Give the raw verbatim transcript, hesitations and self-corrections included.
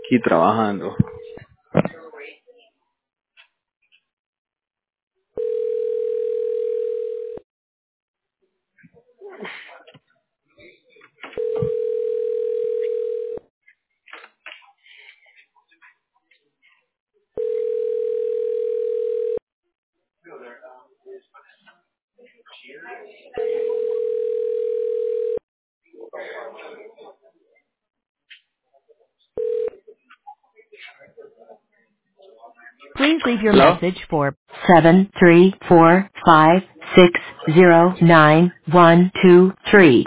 aquí trabajando. Please leave your ¿Hello? message for seven three four five six zero nine one two three.